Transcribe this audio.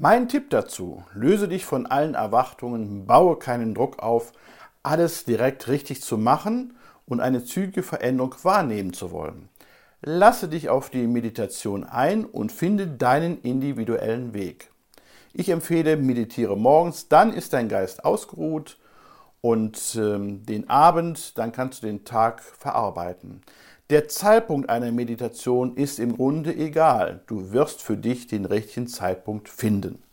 Mein Tipp dazu: Löse dich von allen Erwartungen, baue keinen Druck auf, alles direkt richtig zu machen und eine zügige Veränderung wahrnehmen zu wollen. Lasse dich auf die Meditation ein und finde deinen individuellen Weg. Ich empfehle, meditiere morgens, dann ist dein Geist ausgeruht und den Abend, dann kannst du den Tag verarbeiten. Der Zeitpunkt einer Meditation ist im Grunde egal. Du wirst für dich den richtigen Zeitpunkt finden.